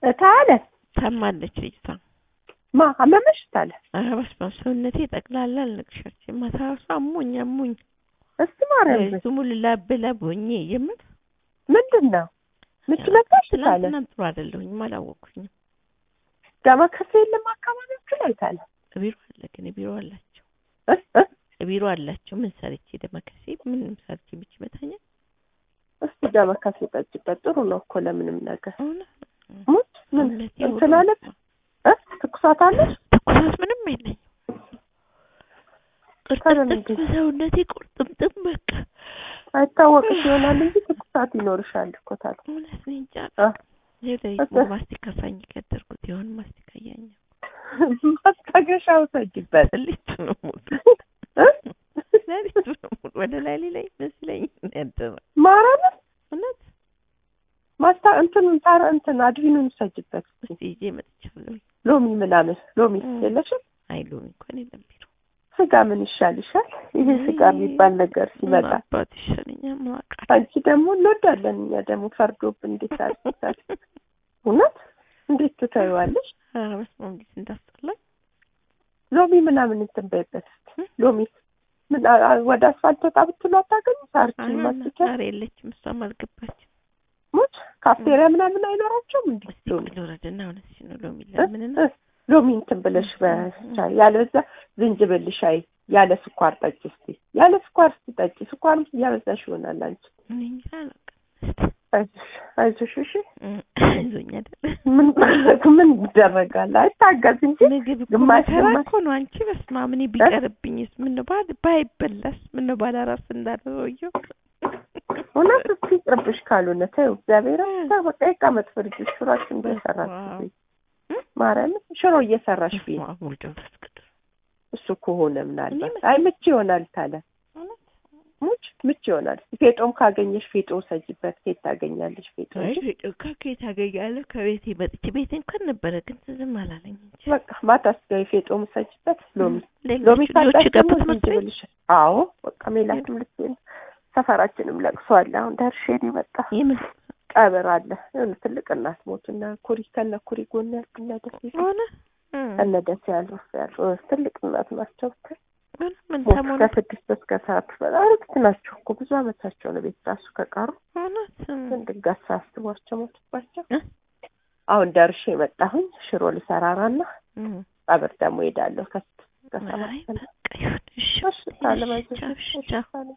ታለ ታማለች ልጅቷ ማ አመመሽ ታለ በስመ አብ ሰውነቴ ጠቅላላ አልነቅሻች ማታውሳ አሞኝ እስቲ ማረም ዝሙ ልላብላቦኝ የምት ምንድነው ምትለካሽ ታለ ጥሩ አይደለሁኝ አላወኩኝም ዳማከሴ የለም አካባቢያችሁ ላይ ታለ ቢሮ አለ ግን ቢሮ አላቸው ቢሮ አላቸው ምን ሰርቼ ዳማከሴ ምንም ሰርቼ ብቻ መታኛ እስቲ ዳማከሴ ጠጭበት ጥሩ ነው እኮ ለምንም ነገር ሙት ምን ሰውነቴ ተላለ ትኩሳት አለ ትኩሳት ምንም የለኝም ቅርጥም ሰውነቴ ቁርጥምጥም በቃ አይታወቅሽ ይሆናል እንጂ ትኩሳት ይኖርሻል እኮ ታለ እውነት ነኝ እንጃ የለይ ማስቲካ ሳኝ ከደርኩት ይሆን ማስቲካ ያኛ ማስታገሻው ሰጅበት ልጅ ነው ሙት ለሊት ነው ወደ ላይ ላይ መስለኝ ነበር ማራለ እውነት ማስታ እንትን አድሪኑን ሰጅበት እስቲ ይዤ መጥቻለሁ ሎሚ ምናምን ሎሚ የለሽም አይ ሎሚ እንኳን የለም ቢሮ ስጋ ምን ይሻልሻል ይሄ ስጋ የሚባል ነገር ሲመጣ አባት ይሻለኛል ማቃት አንቺ ደግሞ እንወዳለን እኛ ደግሞ ፈርዶብን እንዴት አልተሳል እውነት እንዴት ትታዩዋለሽ በስመ አብ እንዴት እንዳስጠላኝ ሎሚ ምናምን እንትን በይበት ሎሚ ምን ወደ አስፋልት ወጣ ብትሉ አታገኙ ሳርችን ማስቲካ ዛሬ የለችም እሷም አልገባችም ሞት ካፌሪያ ምናምን አይኖራቸውም እንዴ ሎሚ ወረደና እውነትሽ ነው ሎሚ ለምንና ሎሚ እንትን ብለሽ በቻይ ያለዛ ዝንጅብል ሻይ ያለ ስኳር ጠጪ እስቲ ያለ ስኳር ጠጪ ስኳርም ያበዛሽ ይሆናል አንቺ እንጃ አይዞሽ እሺ አይዞኝ አይደል ምን ይደረጋል አይታገዝ እንጂ ግማሽ እኮ ነው አንቺ በስመ አብ እኔ ቢቀርብኝስ ምን ነው ባይበላስ ምን ነው ባላራስ እንዳደረው እውነት እስኪ ቅርብሽ ካልሆነ ተይው እግዚአብሔር በቃ ይቀመጥ ፍርጅሽ ሽሮሽ እንደሰራሽ ማረም ሽሮ እየሰራሽ ቢይ እሱ ከሆነ ምናልባት አይ ምች ይሆናል ታለ ምች ይሆናል ፌጦም ካገኘሽ ፌጦ ሰጅበት ኬት ታገኛለሽ ፌጦ ፌጦ ከኬት ታገኛለህ ከቤቴ መጥቼ ቤቴ እንኳን ነበረ ግን ዝም አላለኝ እንጂ በቃ ማታስገይ ፌጦም ሰጅበት ሎሚ ታጣሽ ደግሞ አዎ በቃ ሜላትም ልትል ሰፈራችንም ለቅሷል አሁን ደርሼ ይመጣ ቀብር አለ ትልቅ እናት ሞቱና ኩሪ ኩሪ ጎን ያልኩና ደስ ይሆነ እነደስ ያለው ትልቅ እናት ናቸው ምን ሰሞኑን ከስድስት እስከ ሰዓት በአርክት ናቸው እኮ ብዙ አመታቸው ነው ቤት ራሱ ከቀሩ እንድጋሳ አስቧቸው ሞቱባቸው አሁን ደርሼ መጣሁኝ ሽሮ ልሰራራና ቀብር ደግሞ ሄዳለሁ ከሰዓት እሺ